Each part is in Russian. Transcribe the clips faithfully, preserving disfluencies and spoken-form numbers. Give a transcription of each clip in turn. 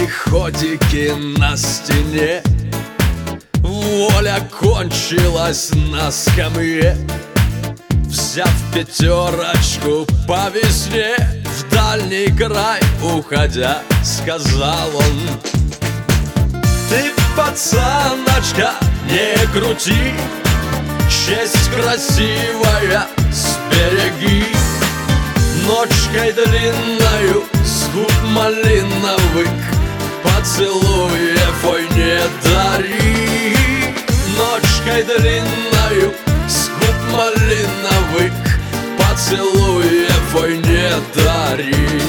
ходики на стене. Воля кончилась на скамье. Взяв пятерочку по весне, в дальний край уходя, сказал он: ты, пацаночка, не крути, честь красивая сбереги. Ночкой длинною с губ малиновых поцелуев ой не дари. Ночкой длинною с губ малиновых поцелуев ой не дари.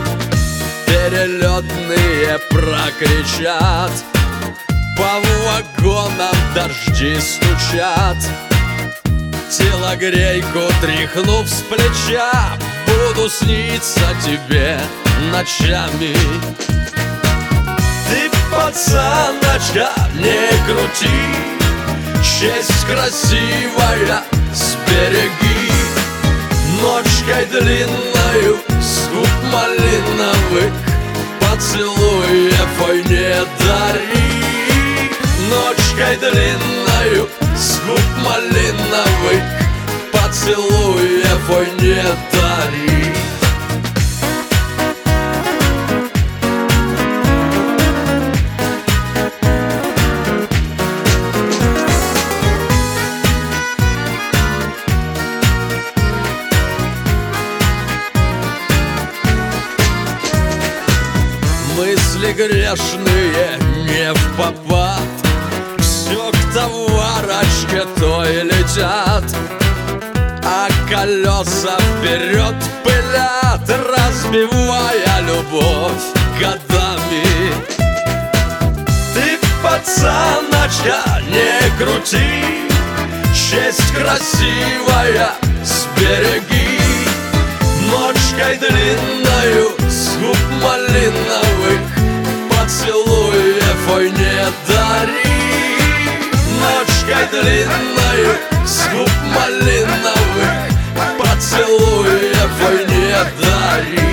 Перелетные прокричат, по вагонам дожди стучат. Телогрейку тряхнув с плеча, буду сниться тебе ночами. Ты, пацаночка, не крути, честь красивая сбереги. Ночкой длинною с губ малиновых поцелуев ой не дари. Ночкой длинною с губ малиновых поцелуев ой не дари. Мысли грешные не впопад, все к товарочке той летят, а колеса вперед пылят, разбивая любовь годами. Ты, пацаночка, не крути, честь красивая сбереги. Ночкой длинною с губ малиновых поцелуев ой не дари. Ночкой длинною с губ малиновых поцелуев ой не дари.